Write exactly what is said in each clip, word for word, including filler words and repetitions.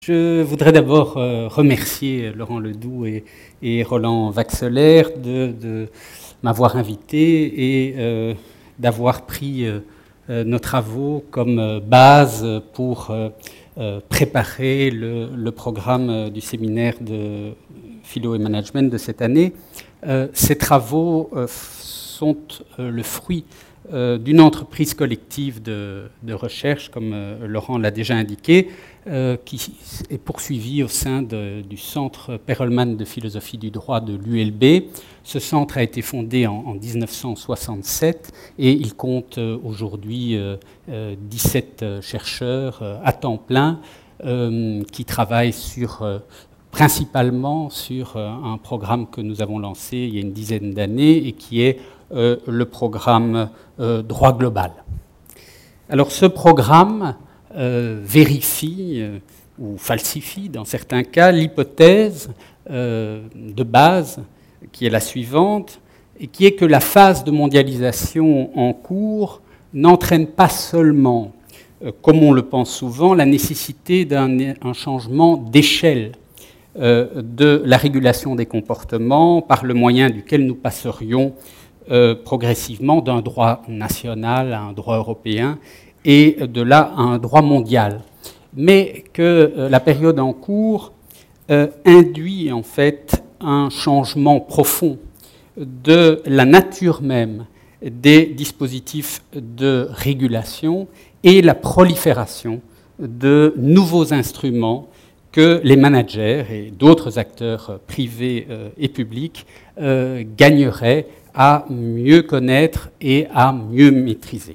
Je voudrais d'abord euh, remercier Laurent Ledoux et, et Roland Vaxelaire de, de m'avoir invité et euh, d'avoir pris euh, nos travaux comme euh, base pour euh, euh, préparer le, le programme du séminaire de philo et management de cette année. Euh, ces travaux euh, sont euh, le fruit euh, d'une entreprise collective de, de recherche, comme euh, Laurent l'a déjà indiqué, Euh, qui est poursuivi au sein de, du Centre Perelman de philosophie du droit de l'U L B. Ce centre a été fondé en, en dix-neuf cent soixante-sept et il compte euh, aujourd'hui euh, euh, dix-sept chercheurs euh, à temps plein euh, qui travaillent sur, euh, principalement sur euh, un programme que nous avons lancé il y a une dizaine d'années et qui est euh, le programme euh, Droit global. Alors ce programme Euh, vérifie euh, ou falsifie dans certains cas l'hypothèse euh, de base qui est la suivante et qui est que la phase de mondialisation en cours n'entraîne pas seulement, euh, comme on le pense souvent, la nécessité d'un un changement d'échelle euh, de la régulation des comportements par le moyen duquel nous passerions euh, progressivement d'un droit national à un droit européen et de là à un droit mondial, mais que euh, la période en cours euh, induit en fait un changement profond de la nature même des dispositifs de régulation et la prolifération de nouveaux instruments que les managers et d'autres acteurs privés euh, et publics euh, gagneraient à mieux connaître et à mieux maîtriser.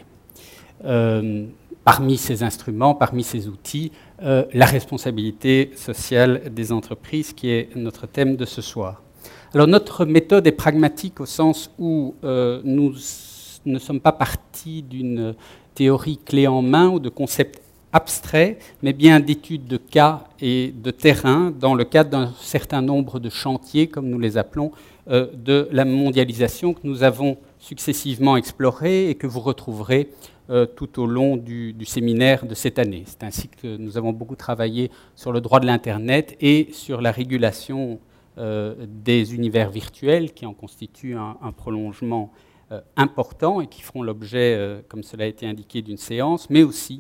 Euh, parmi ces instruments, parmi ces outils, euh, la responsabilité sociale des entreprises, qui est notre thème de ce soir. Alors notre méthode est pragmatique au sens où euh, nous ne sommes pas partis d'une théorie clé en main ou de concepts abstraits, mais bien d'études de cas et de terrain dans le cadre d'un certain nombre de chantiers, comme nous les appelons, euh, de la mondialisation que nous avons successivement explorés et que vous retrouverez Euh, tout au long du, du séminaire de cette année. C'est ainsi que nous avons beaucoup travaillé sur le droit de l'Internet et sur la régulation euh, des univers virtuels qui en constituent un, un prolongement euh, important et qui feront l'objet, euh, comme cela a été indiqué, d'une séance, mais aussi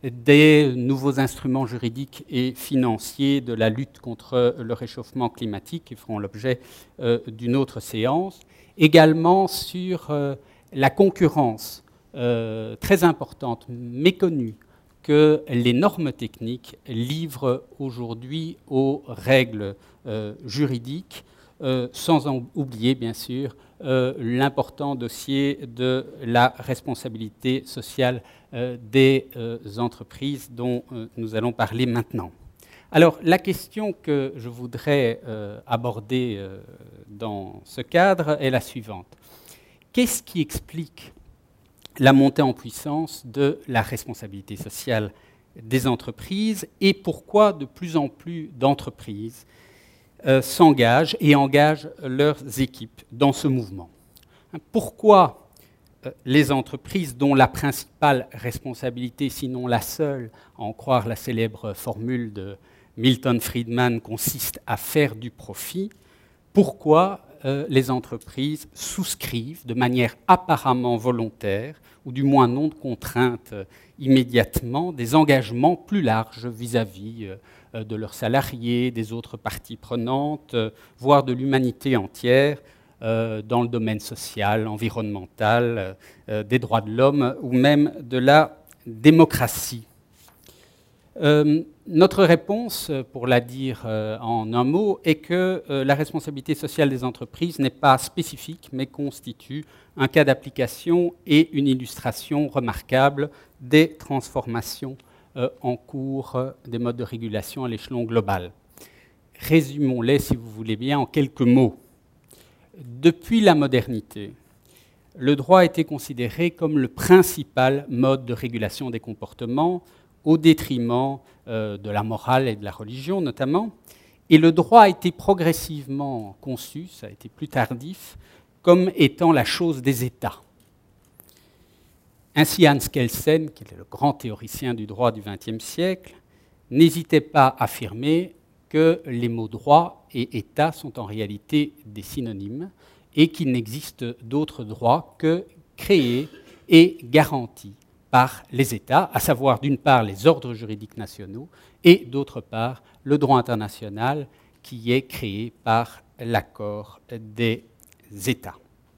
des nouveaux instruments juridiques et financiers de la lutte contre le réchauffement climatique qui feront l'objet euh, d'une autre séance. Également sur euh, la concurrence Euh, très importante, méconnue, que les normes techniques livrent aujourd'hui aux règles euh, juridiques, euh, sans en oublier bien sûr euh, l'important dossier de la responsabilité sociale euh, des euh, entreprises dont euh, nous allons parler maintenant. Alors la question que je voudrais euh, aborder euh, dans ce cadre est la suivante. Qu'est-ce qui explique la montée en puissance de la responsabilité sociale des entreprises et pourquoi de plus en plus d'entreprises euh, s'engagent et engagent leurs équipes dans ce mouvement. Pourquoi euh, les entreprises dont la principale responsabilité, sinon la seule, à en croire la célèbre formule de Milton Friedman, consiste à faire du profit, pourquoi euh, les entreprises souscrivent de manière apparemment volontaire, ou du moins non de contrainte euh, immédiatement, des engagements plus larges vis-à-vis euh, de leurs salariés, des autres parties prenantes, euh, voire de l'humanité entière, euh, dans le domaine social, environnemental, euh, des droits de l'homme, ou même de la démocratie. Euh, notre réponse, pour la dire euh, en un mot, est que euh, la responsabilité sociale des entreprises n'est pas spécifique, mais constitue un cas d'application et une illustration remarquable des transformations euh, en cours euh, des modes de régulation à l'échelon global. Résumons-les, si vous voulez bien, en quelques mots. Depuis la modernité, le droit a été considéré comme le principal mode de régulation des comportements, au détriment euh, de la morale et de la religion notamment. Et le droit a été progressivement conçu, ça a été plus tardif, comme étant la chose des États. Ainsi Hans Kelsen, qui est le grand théoricien du droit du vingtième siècle, n'hésitez pas à affirmer que les mots droit et État sont en réalité des synonymes et qu'il n'existe d'autres droits que créés et garantis par les États, à savoir d'une part les ordres juridiques nationaux et d'autre part le droit international qui est créé par l'accord des États.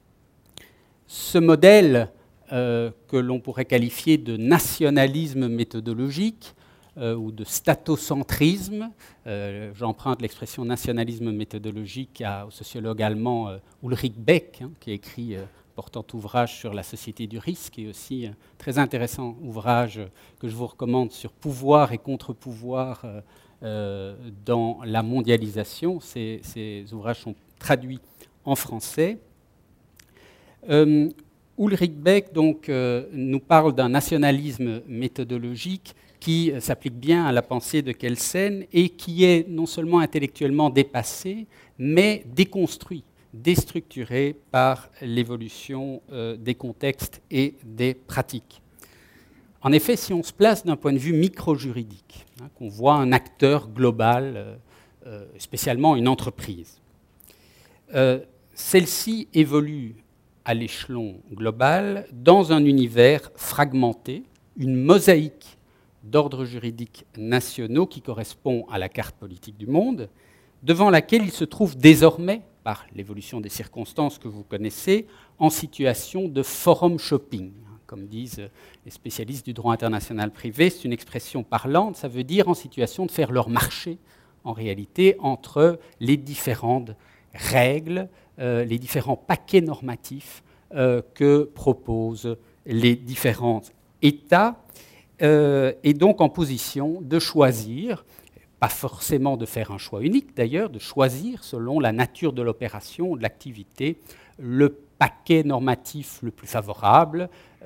Ce modèle euh, que l'on pourrait qualifier de nationalisme méthodologique euh, ou de statocentrisme, euh, j'emprunte l'expression nationalisme méthodologique à, au sociologue allemand euh, Ulrich Beck, hein, qui a écrit euh, important ouvrage sur la société du risque et aussi un très intéressant ouvrage que je vous recommande sur pouvoir et contre-pouvoir euh, euh, dans la mondialisation. Ces, ces ouvrages sont traduits en français. Euh, Ulrich Beck donc, euh, nous parle d'un nationalisme méthodologique qui s'applique bien à la pensée de Kelsen et qui est non seulement intellectuellement dépassé, mais déconstruit, déstructuré par l'évolution euh, des contextes et des pratiques. En effet, si on se place d'un point de vue micro-juridique, hein, qu'on voit un acteur global, euh, euh, spécialement une entreprise, euh, celle-ci évolue à l'échelon global dans un univers fragmenté, une mosaïque d'ordres juridiques nationaux qui correspond à la carte politique du monde, devant laquelle il se trouve désormais, par l'évolution des circonstances que vous connaissez, en situation de forum shopping. Comme disent les spécialistes du droit international privé, c'est une expression parlante, ça veut dire en situation de faire leur marché, en réalité, entre les différentes règles, euh, les différents paquets normatifs euh, que proposent les différents États, euh, et donc en position de choisir, pas forcément de faire un choix unique d'ailleurs, de choisir selon la nature de l'opération, de l'activité, le paquet normatif le plus favorable,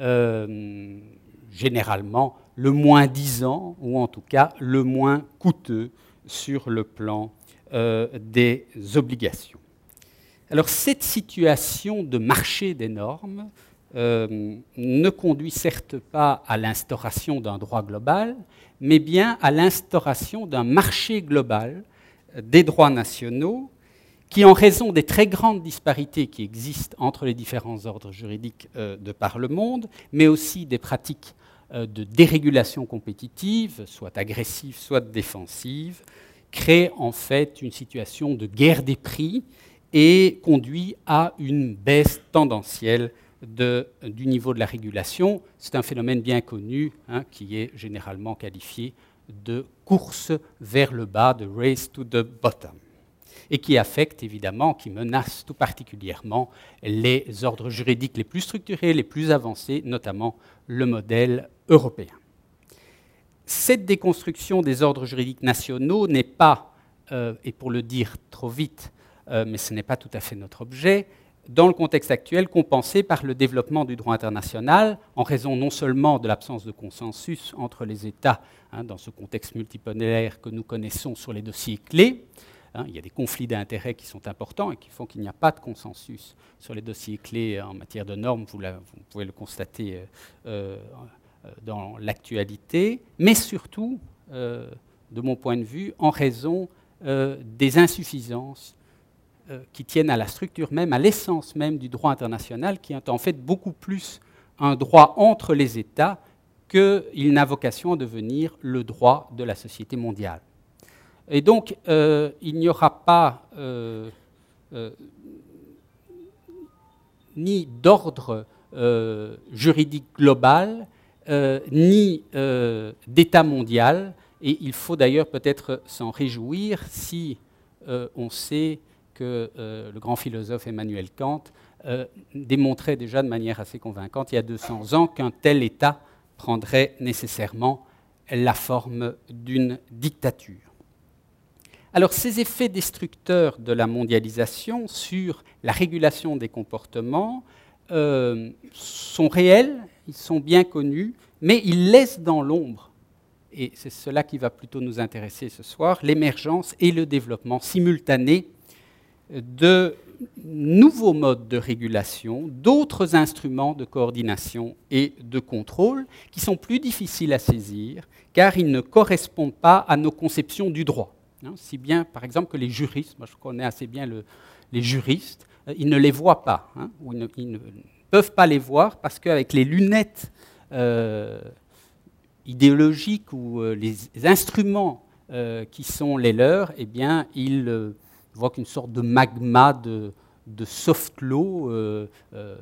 euh, généralement le moins disant, ou en tout cas le moins coûteux sur le plan euh, des obligations. Alors cette situation de marché des normes euh, ne conduit certes pas à l'instauration d'un droit global, mais bien à l'instauration d'un marché global des droits nationaux qui, en raison des très grandes disparités qui existent entre les différents ordres juridiques euh, de par le monde, mais aussi des pratiques euh, de dérégulation compétitive, soit agressive, soit défensive, crée en fait une situation de guerre des prix et conduit à une baisse tendancielle de, du niveau de la régulation. C'est un phénomène bien connu, hein, qui est généralement qualifié de course vers le bas, de race to the bottom, et qui affecte évidemment, qui menace tout particulièrement les ordres juridiques les plus structurés, les plus avancés, notamment le modèle européen. Cette déconstruction des ordres juridiques nationaux n'est pas, euh, et pour le dire trop vite, euh, mais ce n'est pas tout à fait notre objet, dans le contexte actuel, compensée par le développement du droit international, en raison non seulement de l'absence de consensus entre les États, hein, dans ce contexte multipolaire que nous connaissons sur les dossiers clés. Hein, il y a des conflits d'intérêts qui sont importants et qui font qu'il n'y a pas de consensus sur les dossiers clés en matière de normes, vous, la, vous pouvez le constater euh, dans l'actualité, mais surtout, euh, de mon point de vue, en raison euh, des insuffisances euh, qui tiennent à la structure même, à l'essence même du droit international, qui est en fait beaucoup plus un droit entre les États qu'il n'a vocation à devenir le droit de la société mondiale. Et donc, euh, il n'y aura pas euh, euh, ni d'ordre euh, juridique global, euh, ni euh, d'État mondial, et il faut d'ailleurs peut-être s'en réjouir si euh, on sait que euh, le grand philosophe Emmanuel Kant euh, démontrait déjà de manière assez convaincante, il y a deux cents ans, qu'un tel État prendrait nécessairement la forme d'une dictature. Alors, ces effets destructeurs de la mondialisation sur la régulation des comportements euh, sont réels, ils sont bien connus, mais ils laissent dans l'ombre, et c'est cela qui va plutôt nous intéresser ce soir, l'émergence et le développement simultané de nouveaux modes de régulation, d'autres instruments de coordination et de contrôle qui sont plus difficiles à saisir car ils ne correspondent pas à nos conceptions du droit. Hein, si bien, par exemple, que les juristes, moi je connais assez bien le, les juristes, euh, ils ne les voient pas, hein, ou ils ne, ils ne peuvent pas les voir parce qu'avec les lunettes euh, idéologiques ou euh, les instruments euh, qui sont les leurs, eh bien, ils euh, voient qu'une sorte de magma de, de soft law, euh, euh,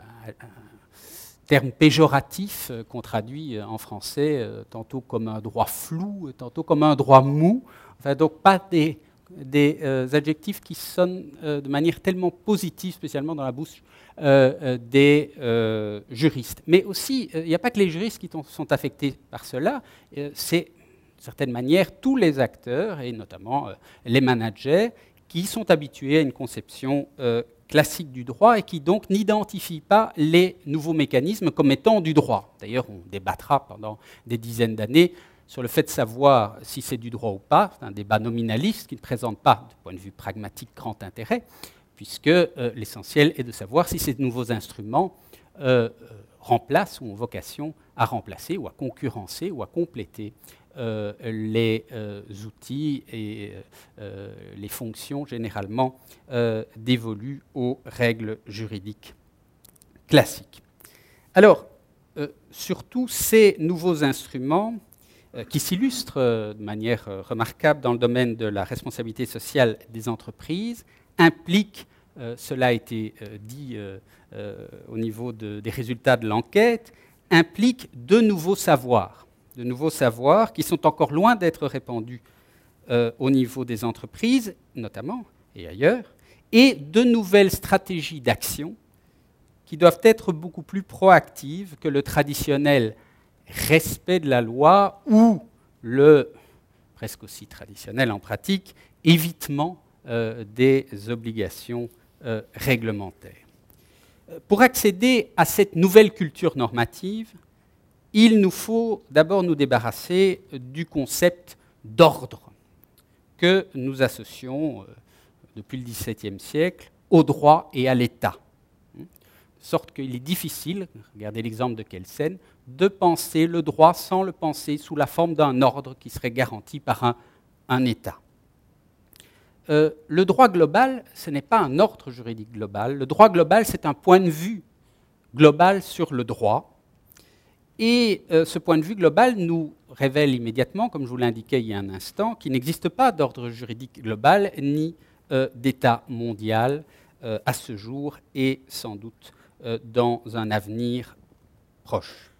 terme péjoratif euh, qu'on traduit en français euh, tantôt comme un droit flou, tantôt comme un droit mou. Enfin, donc pas des, des euh, adjectifs qui sonnent euh, de manière tellement positive, spécialement dans la bouche euh, euh, des euh, juristes. Mais aussi, il euh, n'y a pas que les juristes qui sont affectés par cela, euh, c'est d'une certaine manière tous les acteurs, et notamment euh, les managers, qui sont habitués à une conception euh, classique du droit et qui donc n'identifient pas les nouveaux mécanismes comme étant du droit. D'ailleurs, on débattra pendant des dizaines d'années sur le fait de savoir si c'est du droit ou pas. C'est un débat nominaliste qui ne présente pas, du point de vue pragmatique, grand intérêt, puisque euh, l'essentiel est de savoir si ces nouveaux instruments euh, remplacent ou ont vocation à remplacer ou à concurrencer ou à compléter euh, les euh, outils et euh, les fonctions généralement euh, dévolues aux règles juridiques classiques. Alors, euh, surtout ces nouveaux instruments euh, qui s'illustrent euh, de manière euh, remarquable dans le domaine de la responsabilité sociale des entreprises impliquent, euh, cela a été euh, dit euh, euh, au niveau de, des résultats de l'enquête, impliquent de nouveaux savoirs, de nouveaux savoirs qui sont encore loin d'être répandus euh, au niveau des entreprises, notamment, et ailleurs, et de nouvelles stratégies d'action qui doivent être beaucoup plus proactives que le traditionnel respect de la loi ou le, presque aussi traditionnel en pratique, évitement euh, des obligations euh, réglementaires. Pour accéder à cette nouvelle culture normative, il nous faut d'abord nous débarrasser du concept d'ordre que nous associons euh, depuis le dix-septième siècle au droit et à l'État. De sorte qu'il est difficile, regardez l'exemple de Kelsen, de penser le droit sans le penser sous la forme d'un ordre qui serait garanti par un, un État. Euh, le droit global, ce n'est pas un ordre juridique global. Le droit global, c'est un point de vue global sur le droit. Et euh, ce point de vue global nous révèle immédiatement, comme je vous l'indiquais il y a un instant, qu'il n'existe pas d'ordre juridique global ni euh, d'État mondial euh, à ce jour et sans doute euh, dans un avenir proche.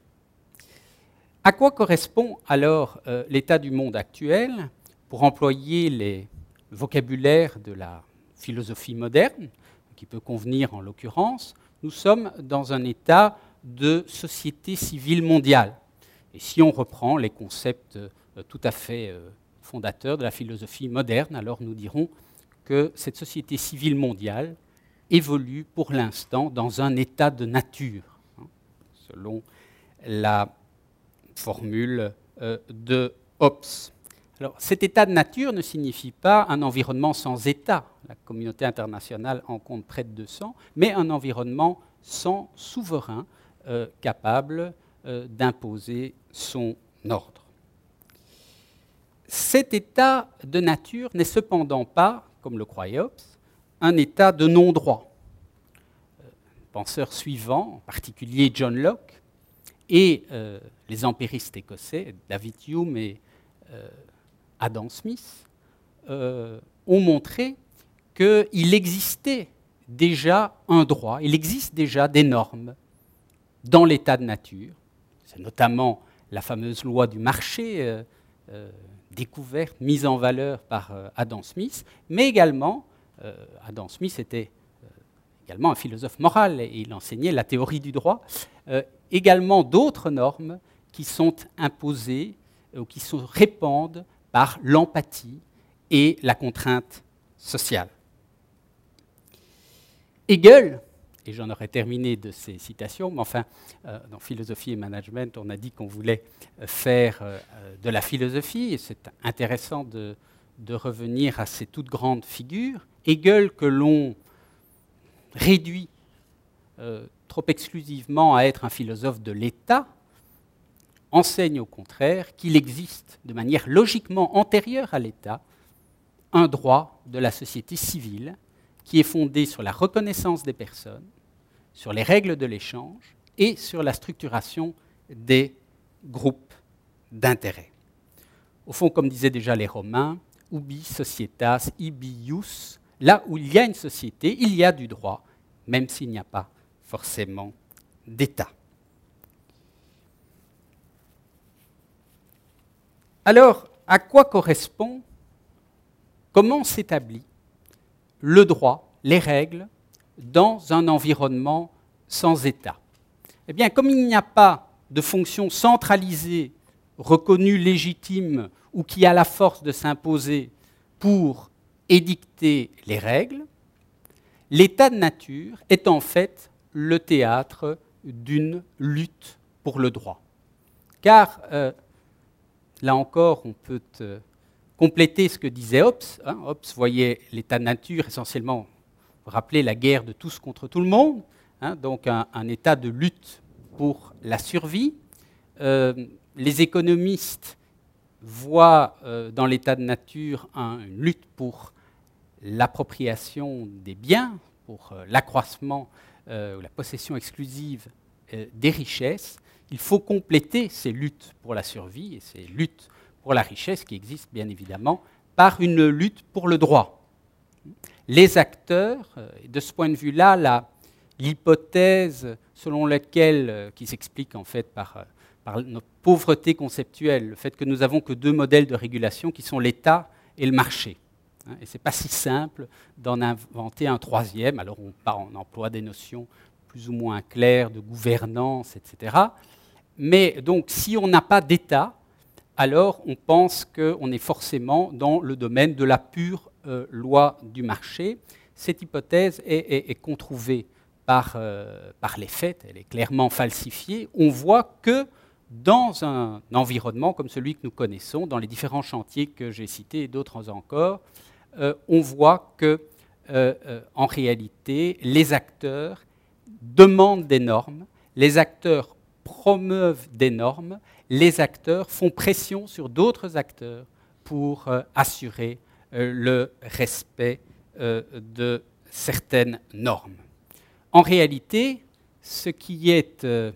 À quoi correspond alors euh, l'état du monde actuel? Pour employer les le vocabulaire de la philosophie moderne, qui peut convenir en l'occurrence, nous sommes dans un état de société civile mondiale. Et si on reprend les concepts euh, tout à fait euh, fondateurs de la philosophie moderne, alors nous dirons que cette société civile mondiale évolue pour l'instant dans un état de nature, hein, selon la formule euh, de Hobbes. Alors, cet état de nature ne signifie pas un environnement sans État, la communauté internationale en compte près de deux cents, mais un environnement sans souverain euh, capable euh, d'imposer son ordre. Cet état de nature n'est cependant pas, comme le croyait Hobbes, un état de non-droit. Euh, penseurs suivants, en particulier John Locke, et euh, les empiristes écossais, David Hume et euh, Adam Smith, euh, ont montré qu'il existait déjà un droit, il existe déjà des normes dans l'état de nature. C'est notamment la fameuse loi du marché, euh, euh, découverte, mise en valeur par euh, Adam Smith, mais également, euh, Adam Smith était euh, également un philosophe moral et il enseignait la théorie du droit, euh, également d'autres normes qui sont imposées ou qui se répandent par l'empathie et la contrainte sociale. Hegel, et j'en aurais terminé de ces citations, mais enfin, euh, dans Philosophie et Management, on a dit qu'on voulait faire euh, de la philosophie, et c'est intéressant de, de revenir à ces toutes grandes figures. Hegel, que l'on réduit euh, trop exclusivement à être un philosophe de l'État, enseigne au contraire qu'il existe, de manière logiquement antérieure à l'État, un droit de la société civile qui est fondé sur la reconnaissance des personnes, sur les règles de l'échange et sur la structuration des groupes d'intérêt. Au fond, comme disaient déjà les Romains, ubi societas ibi ius, là où il y a une société, il y a du droit, même s'il n'y a pas forcément d'État. Alors, à quoi correspond, comment s'établit le droit, les règles, dans un environnement sans État? Eh bien, comme il n'y a pas de fonction centralisée, reconnue, légitime, ou qui a la force de s'imposer pour édicter les règles, l'état de nature est en fait le théâtre d'une lutte pour le droit. Car, euh, là encore, on peut euh, compléter ce que disait Hobbes. Hein. Hobbes voyait l'état de nature essentiellement, vous rappelez, la guerre de tous contre tout le monde, hein, donc un, un état de lutte pour la survie. Euh, les économistes voient euh, dans l'état de nature un, une lutte pour l'appropriation des biens, pour euh, l'accroissement euh, ou la possession exclusive euh, des richesses. Il faut compléter ces luttes pour la survie et ces luttes pour la richesse qui existent bien évidemment par une lutte pour le droit. Les acteurs, euh, de ce point de vue-là, la, l'hypothèse selon laquelle, euh, qui s'explique en fait par, euh, par notre pauvreté conceptuelle, le fait que nous n'avons que deux modèles de régulation qui sont l'État et le marché. Et ce n'est pas si simple d'en inventer un troisième. Alors on, on emploie des notions plus ou moins claires de gouvernance, et cetera. Mais donc si on n'a pas d'État, alors on pense qu'on est forcément dans le domaine de la pure euh, loi du marché. Cette hypothèse est, est, est controuvée par, euh, par les faits, elle est clairement falsifiée. On voit que dans un environnement comme celui que nous connaissons, dans les différents chantiers que j'ai cités et d'autres encore, euh, on voit que, euh, euh, en réalité, les acteurs demandent des normes, les acteurs promeuvent des normes, les acteurs font pression sur d'autres acteurs pour euh, assurer euh, le respect euh, de certaines normes. En réalité, ce qui est... Euh,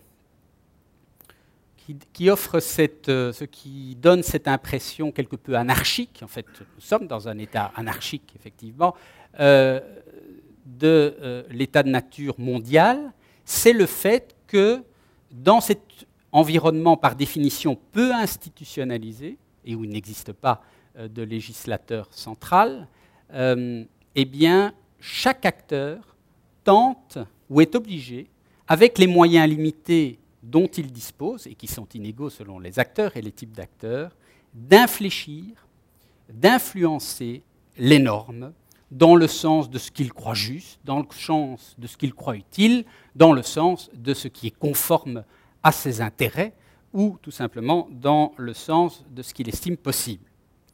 Qui, qui offre cette, euh, ce qui donne cette impression quelque peu anarchique, en fait, nous sommes dans un état anarchique, effectivement, euh, de euh, l'état de nature mondial, c'est le fait que dans cet environnement par définition peu institutionnalisé, et où il n'existe pas euh, de législateur central, euh, eh bien, chaque acteur tente ou est obligé, avec les moyens limités dont ils disposent, et qui sont inégaux selon les acteurs et les types d'acteurs, d'infléchir, d'influencer les normes dans le sens de ce qu'ils croient juste, dans le sens de ce qu'ils croient utile, dans le sens de ce qui est conforme à ses intérêts, ou tout simplement dans le sens de ce qu'il estime possible.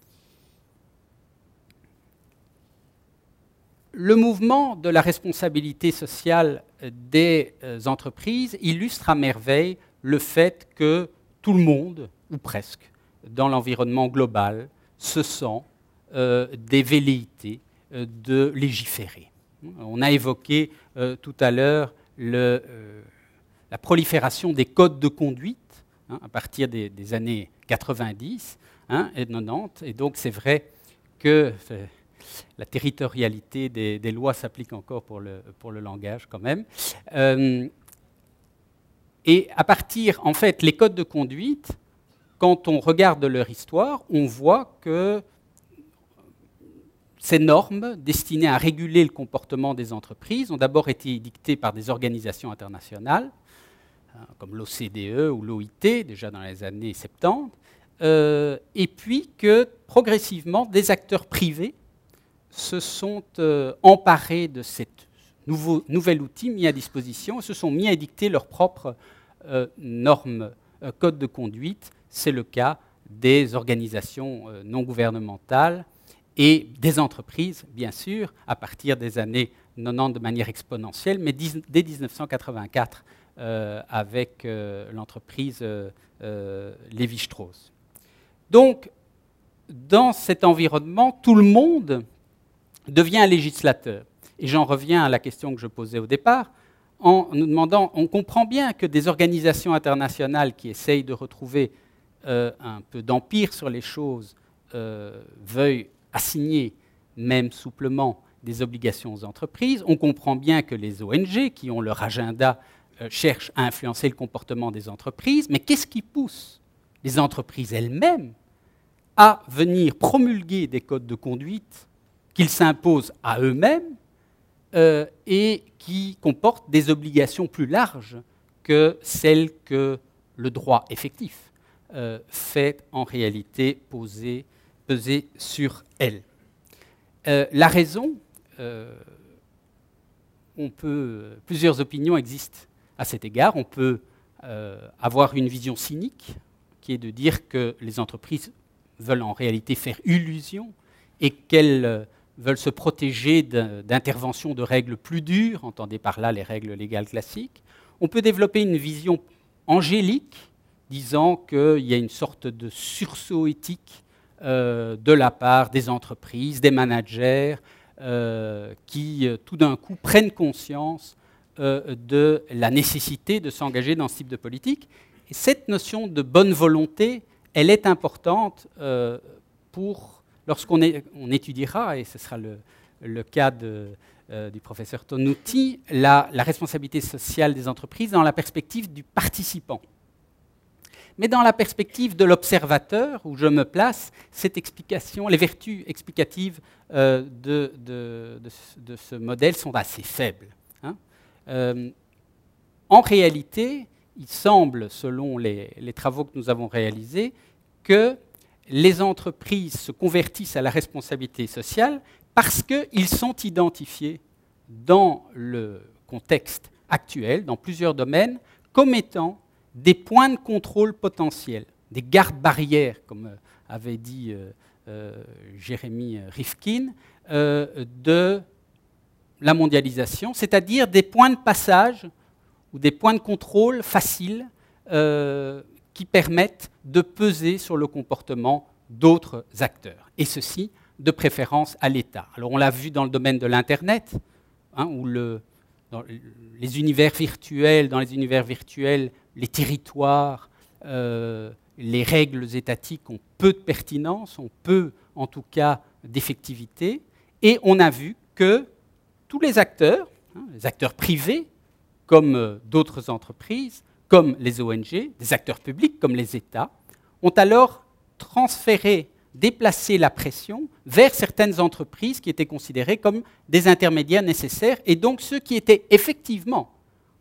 Le mouvement de la responsabilité sociale des entreprises illustre à merveille le fait que tout le monde, ou presque, dans l'environnement global, se sent euh, des velléités euh, de légiférer. On a évoqué euh, tout à l'heure le, euh, la prolifération des codes de conduite hein, à partir des, des années quatre-vingt-dix hein, et quatre-vingt-dix, et donc c'est vrai que... Euh, la territorialité des, des lois s'applique encore pour le, pour le langage quand même. Euh, et à partir, en fait, les codes de conduite, quand on regarde leur histoire, on voit que ces normes destinées à réguler le comportement des entreprises ont d'abord été édictées par des organisations internationales, hein, comme l'O C D E ou l'O I T, déjà dans les années soixante-dix, euh, et puis que progressivement, des acteurs privés se sont euh, emparés de ce nouvel outil mis à disposition et se sont mis à édicter leurs propres euh, normes, euh, codes de conduite. C'est le cas des organisations euh, non gouvernementales et des entreprises, bien sûr, à partir des années quatre-vingt-dix de manière exponentielle, mais dès mille neuf cent quatre-vingt-quatre euh, avec euh, l'entreprise euh, euh, Lévi-Strauss. Donc, dans cet environnement, tout le monde devient un législateur. Et j'en reviens à la question que je posais au départ, en nous demandant, on comprend bien que des organisations internationales qui essayent de retrouver euh, un peu d'empire sur les choses euh, veuillent assigner, même souplement, des obligations aux entreprises. On comprend bien que les O N G, qui ont leur agenda, euh, cherchent à influencer le comportement des entreprises. Mais qu'est-ce qui pousse les entreprises elles-mêmes à venir promulguer des codes de conduite qu'ils s'imposent à eux-mêmes euh, et qui comportent des obligations plus larges que celles que le droit effectif euh, fait en réalité poser, peser sur elles. Euh, la raison, euh, on peut, plusieurs opinions existent à cet égard. On peut euh, avoir une vision cynique, qui est de dire que les entreprises veulent en réalité faire illusion et qu'elles euh, veulent se protéger d'interventions de règles plus dures, entendez par là les règles légales classiques. On peut développer une vision angélique, disant qu'il y a une sorte de sursaut éthique euh, de la part des entreprises, des managers, euh, qui euh, tout d'un coup prennent conscience euh, de la nécessité de s'engager dans ce type de politique. Et cette notion de bonne volonté, elle est importante euh, pour, lorsqu'on on étudiera, et ce sera le, le cas de, euh, du professeur Tonuti, la, la responsabilité sociale des entreprises dans la perspective du participant. Mais dans la perspective de l'observateur, où je me place, cette explication, les vertus explicatives euh, de, de, de, de ce modèle sont assez faibles. Hein. Euh, en réalité, il semble, selon les, les travaux que nous avons réalisés, que les entreprises se convertissent à la responsabilité sociale parce qu'ils sont identifiés dans le contexte actuel, dans plusieurs domaines, comme étant des points de contrôle potentiels, des gardes-barrières, comme avait dit euh, euh, Jérémy Rifkin, euh, de la mondialisation, c'est-à-dire des points de passage ou des points de contrôle faciles euh, qui permettent de peser sur le comportement d'autres acteurs, et ceci de préférence à l'État. Alors on l'a vu dans le domaine de l'Internet, hein, où le, dans les univers virtuels, dans les univers virtuels, les territoires, euh, les règles étatiques ont peu de pertinence, ont peu en tout cas d'effectivité, et on a vu que tous les acteurs, hein, les acteurs privés, comme euh, d'autres entreprises, comme les O N G, des acteurs publics comme les États, ont alors transféré, déplacé la pression vers certaines entreprises qui étaient considérées comme des intermédiaires nécessaires, et donc ceux qui étaient effectivement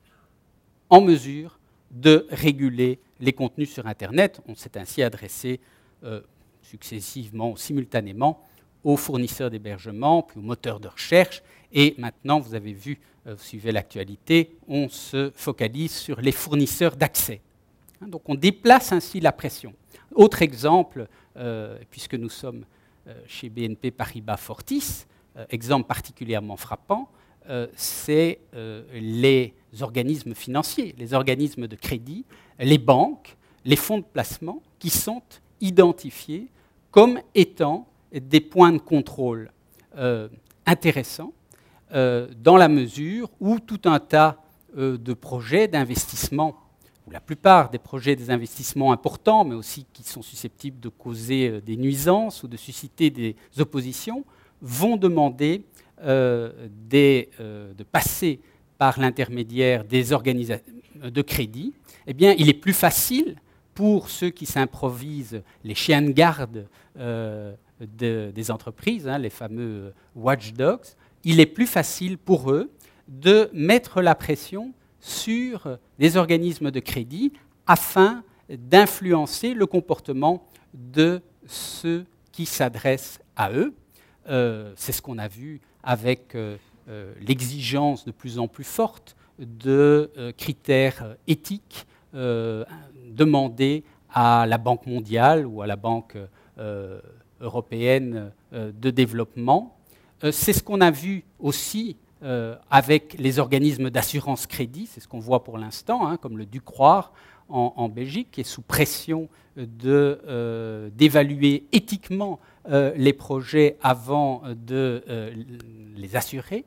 en mesure de réguler les contenus sur Internet. On s'est ainsi adressé euh, successivement, simultanément, aux fournisseurs d'hébergement, puis aux moteurs de recherche, et maintenant, vous avez vu, euh, vous suivez l'actualité, on se focalise sur les fournisseurs d'accès. Hein, donc on déplace ainsi la pression. Autre exemple, euh, puisque nous sommes euh, chez B N P Paribas Fortis, euh, exemple particulièrement frappant, euh, c'est euh, les organismes financiers, les organismes de crédit, les banques, les fonds de placement qui sont identifiés comme étant des points de contrôle euh, intéressants euh, dans la mesure où tout un tas euh, de projets d'investissement, ou la plupart des projets des investissements importants, mais aussi qui sont susceptibles de causer euh, des nuisances ou de susciter des oppositions, vont demander euh, des, euh, de passer par l'intermédiaire des organisations de crédit. Eh bien, il est plus facile pour ceux qui s'improvisent les chiens de garde euh, de, des entreprises, hein, les fameux watchdogs, il est plus facile pour eux de mettre la pression sur des organismes de crédit afin d'influencer le comportement de ceux qui s'adressent à eux. Euh, c'est ce qu'on a vu avec euh, euh, l'exigence de plus en plus forte de euh, critères éthiques euh, demandés à la Banque mondiale ou à la Banque euh, européenne euh, de développement. Euh, c'est ce qu'on a vu aussi euh, avec les organismes d'assurance-crédit, c'est ce qu'on voit pour l'instant, hein, comme le Ducroire en, en Belgique, qui est sous pression de, euh, d'évaluer éthiquement euh, les projets avant de euh, les assurer.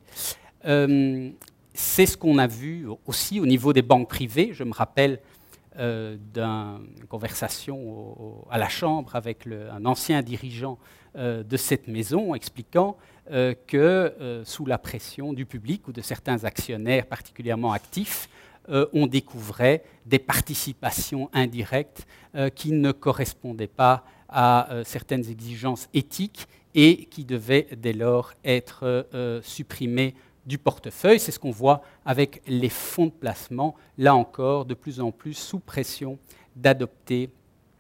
Euh, c'est ce qu'on a vu aussi au niveau des banques privées. Je me rappelle euh, d'une conversation au, à la Chambre avec le, un ancien dirigeant euh, de cette maison expliquant euh, que euh, sous la pression du public ou de certains actionnaires particulièrement actifs, euh, on découvrait des participations indirectes euh, qui ne correspondaient pas à euh, certaines exigences éthiques et qui devaient dès lors être euh, supprimées du portefeuille. C'est ce qu'on voit avec les fonds de placement, là encore, de plus en plus sous pression d'adopter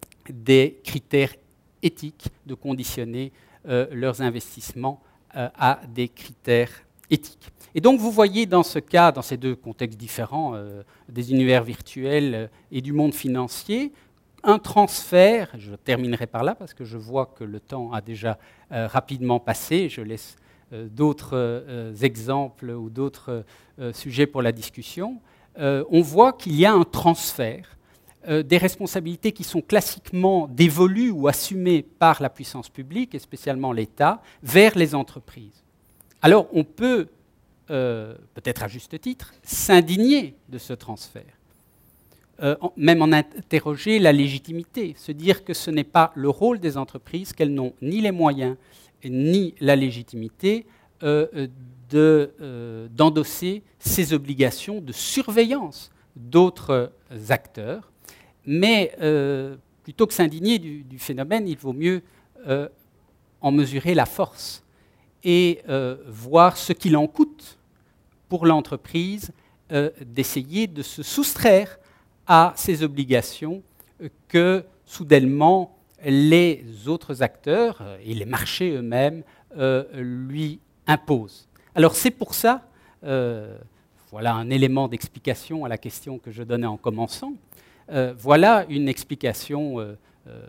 des critères éthiques, de conditionner euh, leurs investissements euh, à des critères éthiques. Et donc vous voyez dans ce cas, dans ces deux contextes différents, euh, des univers virtuels et du monde financier, un transfert, je terminerai par là parce que je vois que le temps a déjà euh, rapidement passé, je laisse euh, d'autres euh, exemples ou d'autres euh, sujets pour la discussion, euh, on voit qu'il y a un transfert euh, des responsabilités qui sont classiquement dévolues ou assumées par la puissance publique, et spécialement l'État, vers les entreprises. Alors on peut, euh, peut-être à juste titre, s'indigner de ce transfert. Euh, même en interroger la légitimité, se dire que ce n'est pas le rôle des entreprises, qu'elles n'ont ni les moyens ni la légitimité euh, de, euh, d'endosser ces obligations de surveillance d'autres acteurs. Mais euh, plutôt que s'indigner du, du phénomène, il vaut mieux euh, en mesurer la force et euh, voir ce qu'il en coûte pour l'entreprise euh, d'essayer de se soustraire à ces obligations que soudainement les autres acteurs et les marchés eux-mêmes euh, lui imposent. Alors c'est pour ça, euh, voilà un élément d'explication à la question que je donnais en commençant, euh, voilà une explication euh, euh,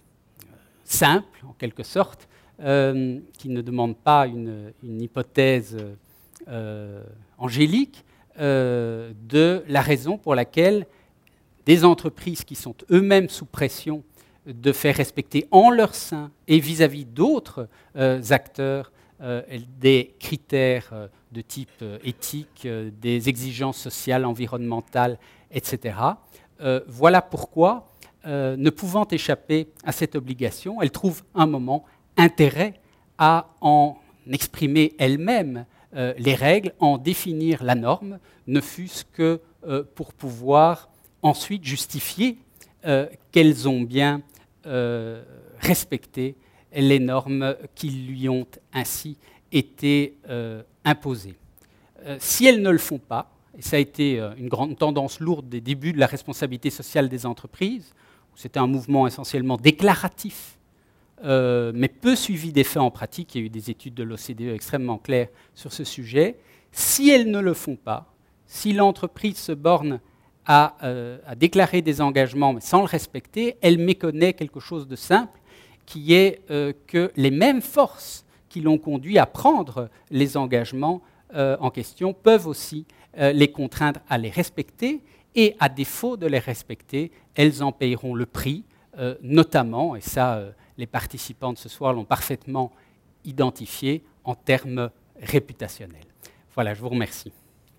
simple en quelque sorte, euh, qui ne demande pas une, une hypothèse euh, angélique, euh, de la raison pour laquelle des entreprises qui sont eux-mêmes sous pression de faire respecter en leur sein et vis-à-vis d'autres euh, acteurs euh, des critères euh, de type euh, éthique, euh, des exigences sociales, environnementales, et cetera. Euh, voilà pourquoi, euh, ne pouvant échapper à cette obligation, elles trouvent un moment intérêt à en exprimer elles-mêmes euh, les règles, en définir la norme, ne fût-ce que euh, pour pouvoir ensuite justifier euh, qu'elles ont bien euh, respecté les normes qui lui ont ainsi été euh, imposées. Euh, si elles ne le font pas, et ça a été euh, une grande tendance lourde des débuts de la responsabilité sociale des entreprises, c'était un mouvement essentiellement déclaratif, euh, mais peu suivi d'effets en pratique. Il y a eu des études de l'O C D E extrêmement claires sur ce sujet. Si elles ne le font pas, si l'entreprise se borne À, euh, à déclarer des engagements mais sans le respecter, elle méconnaît quelque chose de simple, qui est euh, que les mêmes forces qui l'ont conduit à prendre les engagements euh, en question peuvent aussi euh, les contraindre à les respecter, et à défaut de les respecter, elles en payeront le prix, euh, notamment, et ça euh, les participants de ce soir l'ont parfaitement identifié, en termes réputationnels. Voilà, je vous remercie.